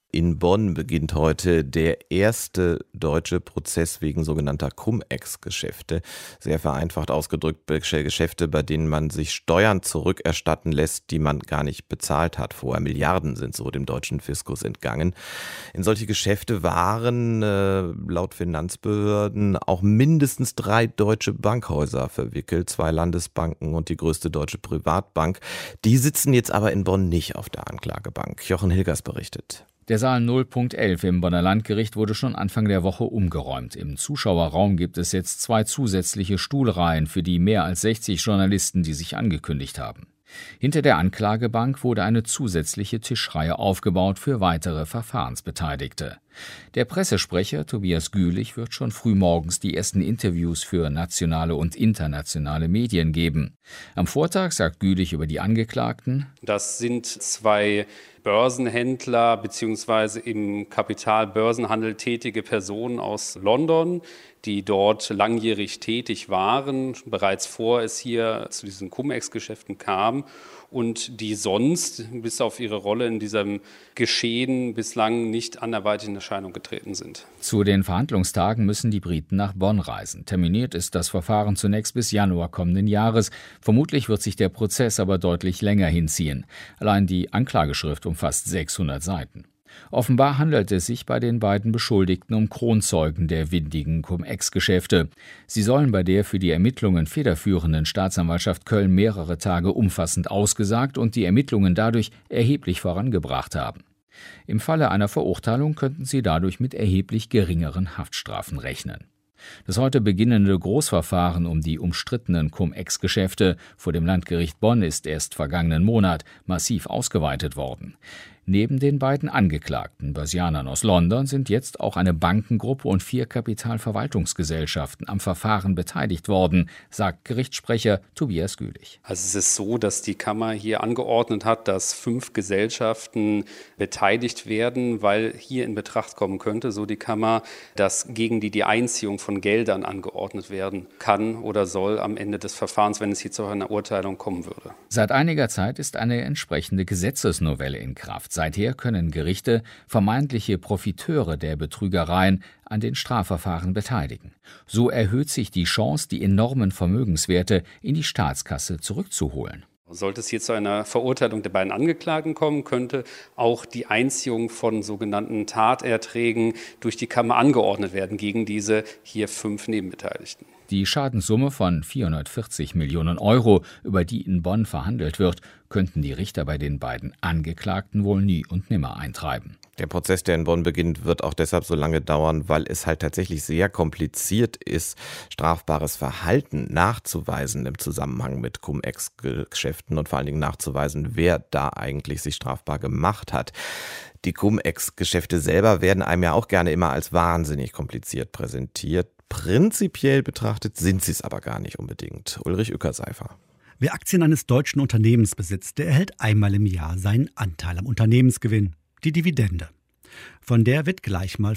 In Bonn beginnt heute der erste deutsche Prozess wegen sogenannter Cum-Ex-Geschäfte. Sehr vereinfacht ausgedrückt Geschäfte, bei denen man sich Steuern zurückerstatten lässt, die man gar nicht bezahlt hat vorher. Milliarden sind so dem deutschen Fiskus entgangen. In solche Geschäfte waren laut Finanzbehörden auch mindestens 3 deutsche Bankhäuser verwickelt, 2 Landesbanken und die größte deutsche Privatbank. Die sitzen jetzt aber in Bonn nicht auf der Anklagebank. Jochen Hilgers berichtet. Der Saal 0.11 im Bonner Landgericht wurde schon Anfang der Woche umgeräumt. Im Zuschauerraum gibt es jetzt 2 zusätzliche Stuhlreihen für die mehr als 60 Journalisten, die sich angekündigt haben. Hinter der Anklagebank wurde eine zusätzliche Tischreihe aufgebaut für weitere Verfahrensbeteiligte. Der Pressesprecher Tobias Gülich wird schon frühmorgens die ersten Interviews für nationale und internationale Medien geben. Am Vortag sagt Gülich über die Angeklagten: Das sind 2 Börsenhändler bzw. im Kapitalbörsenhandel tätige Personen aus London, die dort langjährig tätig waren, bereits vor es hier zu diesen Cum-Ex-Geschäften kam und die sonst bis auf ihre Rolle in diesem Geschehen bislang nicht anderweitig in Erscheinung getreten sind. Zu den Verhandlungstagen müssen die Briten nach Bonn reisen. Terminiert ist das Verfahren zunächst bis Januar kommenden Jahres. Vermutlich wird sich der Prozess aber deutlich länger hinziehen. Allein die Anklageschrift umfasst 600 Seiten. Offenbar handelt es sich bei den beiden Beschuldigten um Kronzeugen der windigen Cum-Ex-Geschäfte. Sie sollen bei der für die Ermittlungen federführenden Staatsanwaltschaft Köln mehrere Tage umfassend ausgesagt und die Ermittlungen dadurch erheblich vorangebracht haben. Im Falle einer Verurteilung könnten sie dadurch mit erheblich geringeren Haftstrafen rechnen. Das heute beginnende Großverfahren um die umstrittenen Cum-Ex-Geschäfte vor dem Landgericht Bonn ist erst vergangenen Monat massiv ausgeweitet worden. Neben den beiden Angeklagten Börsianern aus London sind jetzt auch eine Bankengruppe und 4 Kapitalverwaltungsgesellschaften am Verfahren beteiligt worden, sagt Gerichtssprecher Tobias Gülich. Also es ist so, dass die Kammer hier angeordnet hat, dass 5 Gesellschaften beteiligt werden, weil hier in Betracht kommen könnte, so die Kammer, dass gegen die Einziehung von Geldern angeordnet werden kann oder soll am Ende des Verfahrens, wenn es hier zu einer Urteilung kommen würde. Seit einiger Zeit ist eine entsprechende Gesetzesnovelle in Kraft. Seither können Gerichte vermeintliche Profiteure der Betrügereien an den Strafverfahren beteiligen. So erhöht sich die Chance, die enormen Vermögenswerte in die Staatskasse zurückzuholen. Sollte es hier zu einer Verurteilung der beiden Angeklagten kommen, könnte auch die Einziehung von sogenannten Taterträgen durch die Kammer angeordnet werden gegen diese hier 5 Nebenbeteiligten. Die Schadenssumme von 440 Millionen Euro, über die in Bonn verhandelt wird, könnten die Richter bei den beiden Angeklagten wohl nie und nimmer eintreiben. Der Prozess, der in Bonn beginnt, wird auch deshalb so lange dauern, weil es halt tatsächlich sehr kompliziert ist, strafbares Verhalten nachzuweisen im Zusammenhang mit Cum-Ex-Geschäften und vor allen Dingen nachzuweisen, wer da eigentlich sich strafbar gemacht hat. Die Cum-Ex-Geschäfte selber werden einem ja auch gerne immer als wahnsinnig kompliziert präsentiert. Prinzipiell betrachtet sind sie es aber gar nicht unbedingt. Ulrich Ueckerseifer. Wer Aktien eines deutschen Unternehmens besitzt, der erhält einmal im Jahr seinen Anteil am Unternehmensgewinn, die Dividende. Von der wird gleich mal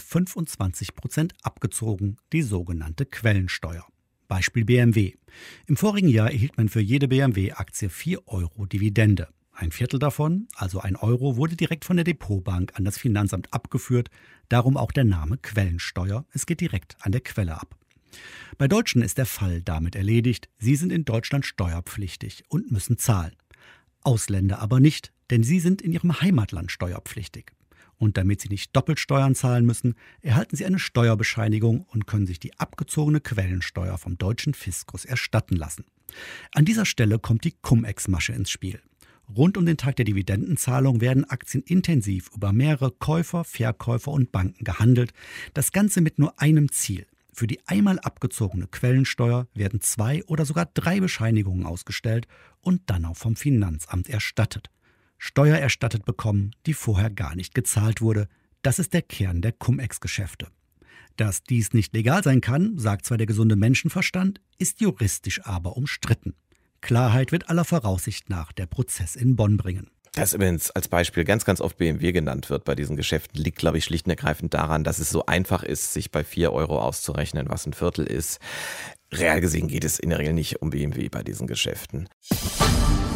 25% abgezogen, die sogenannte Quellensteuer. Beispiel BMW. Im vorigen Jahr erhielt man für jede BMW-Aktie 4 Euro Dividende. Ein Viertel davon, also 1 Euro, wurde direkt von der Depotbank an das Finanzamt abgeführt. Darum auch der Name Quellensteuer. Es geht direkt an der Quelle ab. Bei Deutschen ist der Fall damit erledigt. Sie sind in Deutschland steuerpflichtig und müssen zahlen. Ausländer aber nicht, denn sie sind in ihrem Heimatland steuerpflichtig. Und damit sie nicht doppelt Steuern zahlen müssen, erhalten sie eine Steuerbescheinigung und können sich die abgezogene Quellensteuer vom deutschen Fiskus erstatten lassen. An dieser Stelle kommt die Cum-Ex-Masche ins Spiel. Rund um den Tag der Dividendenzahlung werden Aktien intensiv über mehrere Käufer, Verkäufer und Banken gehandelt. Das Ganze mit nur einem Ziel. Für die einmal abgezogene Quellensteuer werden 2 oder sogar 3 Bescheinigungen ausgestellt und dann auch vom Finanzamt erstattet. Steuer erstattet bekommen, die vorher gar nicht gezahlt wurde. Das ist der Kern der Cum-Ex-Geschäfte. Dass dies nicht legal sein kann, sagt zwar der gesunde Menschenverstand, ist juristisch aber umstritten. Klarheit wird aller Voraussicht nach der Prozess in Bonn bringen. Das übrigens als Beispiel ganz oft BMW genannt wird bei diesen Geschäften, liegt, glaube ich, schlicht und ergreifend daran, dass es so einfach ist, sich bei 4 Euro auszurechnen, was ein Viertel ist. Real gesehen geht es in der Regel nicht um BMW bei diesen Geschäften.